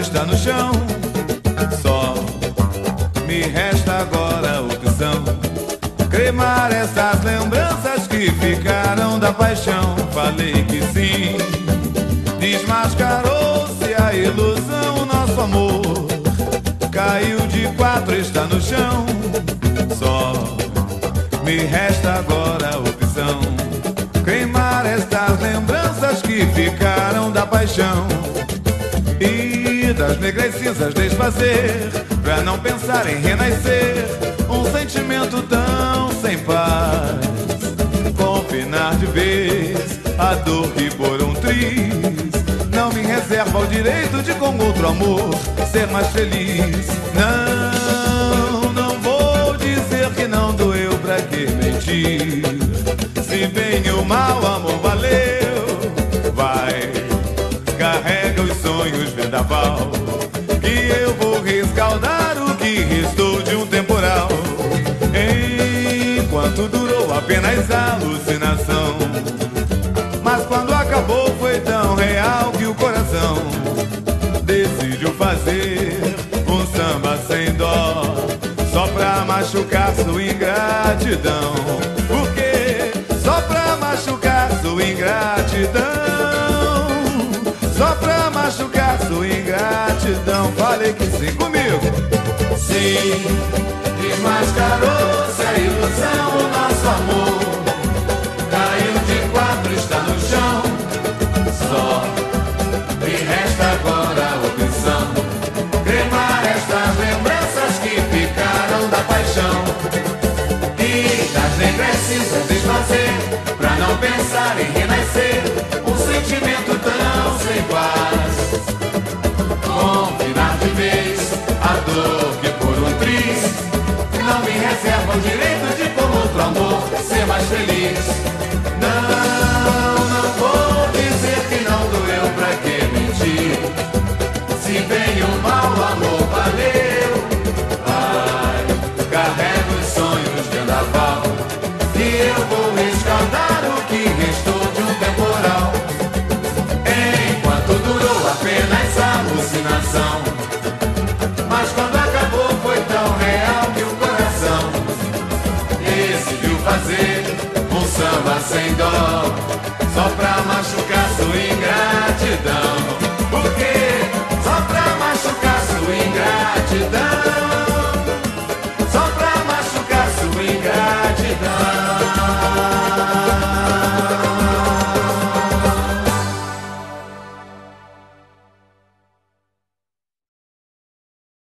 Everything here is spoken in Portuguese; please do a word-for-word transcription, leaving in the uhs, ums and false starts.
está no chão. Só me resta agora a opção: cremar essas lembranças que ficaram da paixão. Falei que sim, desmascarou-se a ilusão. Nosso amor caiu de quatro, está no chão. Só me resta agora a opção: cremar estas lembranças que ficaram da paixão. E das negras cinzas desfazer, pra não pensar em renascer um sentimento tão sem paz. Confinar de vez a dor que por um triz não me reserva o direito de com outro amor ser mais feliz. Não, não vou dizer que não doeu, pra que mentir? Se bem ou mal amor valeu, vai, carrega os sonhos vendaval, que eu vou rescaldar o que restou de um temporal. Enquanto durou apenas a alucinação, mas quando acabou foi tão real que o coração decidiu fazer um samba sem dó, só pra machucar sua ingratidão. Por quê? Só pra machucar sua ingratidão, só pra machucar sua ingratidão. Falei que sim comigo. Sim, desmascarou-se a ilusão. O nosso amor caiu de quatro, está no chão. Só me resta agora a opção: cremar estas lembranças que ficaram da paixão. E das negras cinzas desfazer, pra não pensar em renascer um sentimento tão sem paz. Confinar de vez a dor que por um triz não me reserva o direito de com outro amor ser mais feliz. Não, não vou dizer que não doeu, pra que mentir? Se bem ou mal o amor valeu, vai, carrega os sonhos de andaval, e eu vou rescaldar o que restou de um temporal. Enquanto durou apenas a alucinação, mas quando acabou foi tão real que o coração decidiu fazer um samba sem dó, só pra machucar sua ingratidão. Por quê? Só pra machucar sua ingratidão.